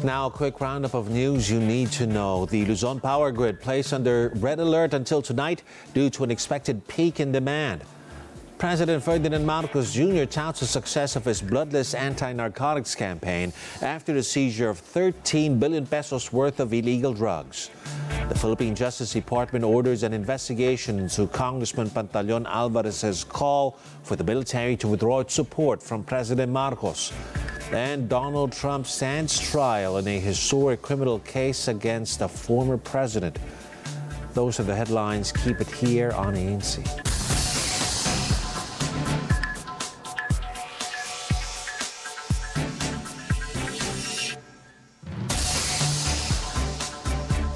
Now, a quick roundup of news you need to know. The Luzon power grid placed under red alert until tonight due to an expected peak in demand. President Ferdinand Marcos Jr. touts the success of his bloodless anti-narcotics campaign after the seizure of 13 billion pesos worth of illegal drugs. The Philippine Justice Department orders an investigation into Congressman Pantaleon Alvarez's call for the military to withdraw its support from President Marcos. And Donald Trump stands trial in a historic criminal case against a former president. Those are the headlines. Keep it here on ANC.